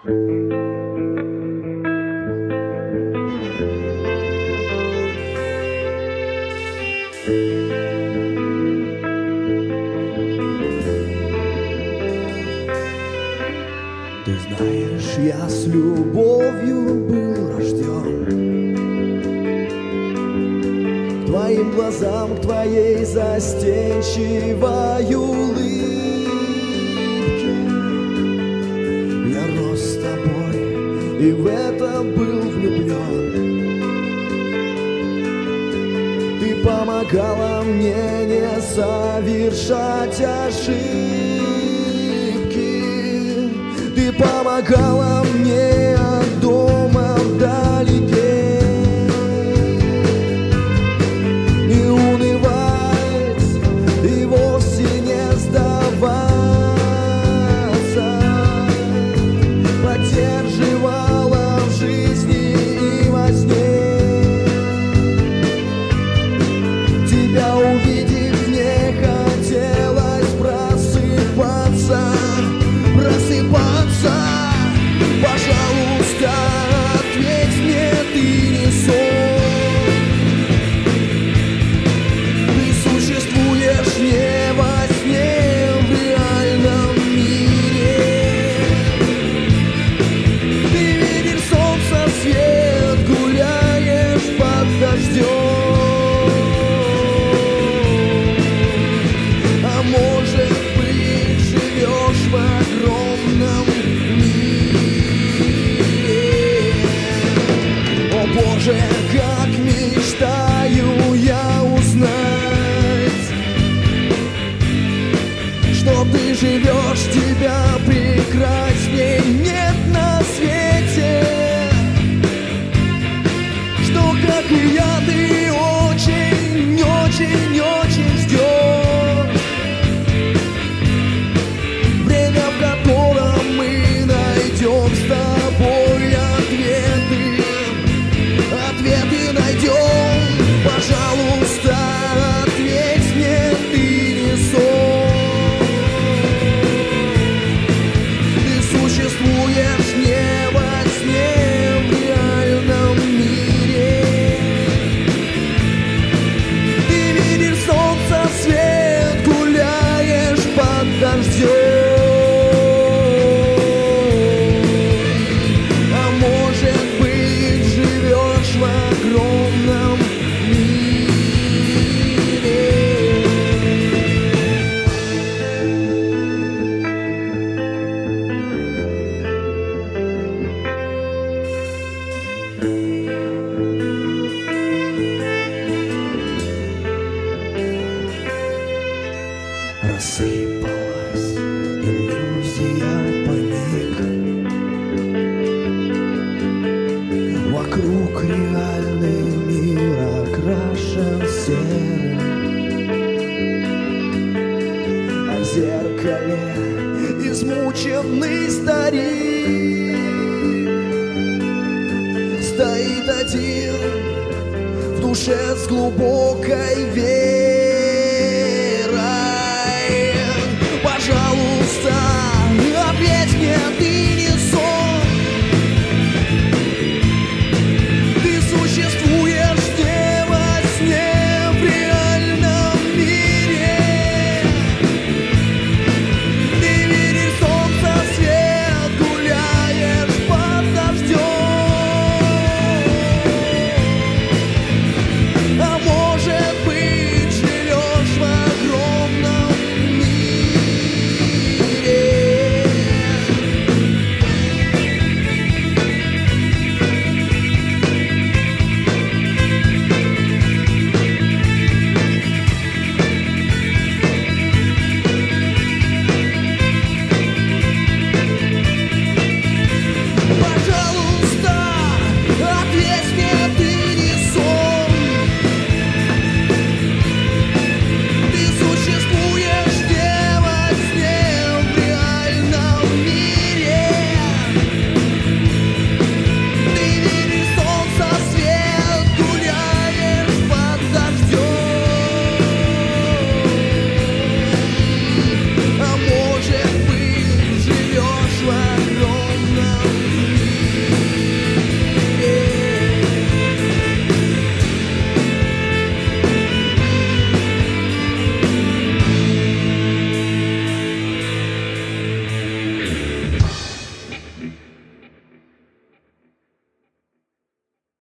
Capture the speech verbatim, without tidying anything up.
Ты знаешь, я с любовью был рожден. К твоим глазам, к твоей застенчивой улыбке я рос с тобой и в это был влюблен. Ты помогала мне не совершать ошибки. Ты помогала мне от дома вдалеке не унывать и вовсе не сдаваться. Поддерживала в жизни и во сне. Тебя увидев, мне хотелось просыпаться. Просыпаться, пожалуйста, ответь мне, ты не сон. Ты существуешь не во сне, в реальном мире. Ты видишь солнце, свет, гуляешь под дождем. А может быть, живешь в огромном мире. О Боже, как мечтаю я узнать, что ты живешь, тебя прекрасней нет на свете. Что, как и я, ты очень, очень, очень ждешь. Время, в котором мы найдем с тобой ответы. Ответы найдем. Пожалуйста, ответь мне, ты не сон. Ты существуешь не во сне, в реальном мире. Ты видишь солнце, свет, гуляешь под дождем. А может быть, живешь в огромном мире. Рассыпалась иллюзия, паник. Вокруг реальный мир окрашен серым. А в зеркале измученный старик стоит один в душе с глубокой верой.